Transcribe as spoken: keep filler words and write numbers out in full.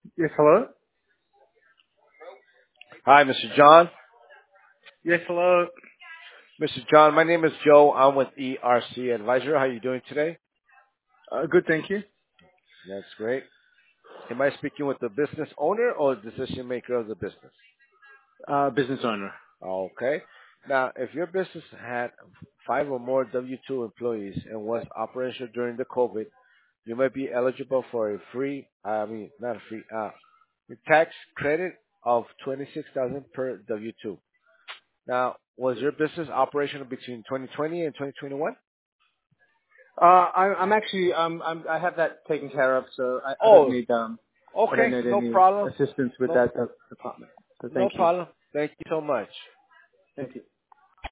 Yes, hello? Hi, Mister John. Yes, hello. Mister John, my name is Joe. I'm with E R C Advisor. How are you doing today? Uh, good, thank you. That's great. Am I speaking with the business owner or decision maker of the business? Uh, business owner. Okay. Now, if your business had five or more W two employees and was operational during the COVID, you might be eligible for a free, I mean, not a free, uh, a tax credit of twenty-six thousand dollars per W two. Now, was your business operational between twenty twenty and twenty twenty-one? Uh, I, I'm actually, um, I'm, I have that taken care of, so I, I don't Oh, need, um, I don't okay. need No any problem. assistance with No, that uh, department. So no thank you. problem. Thank you so much. Thank you.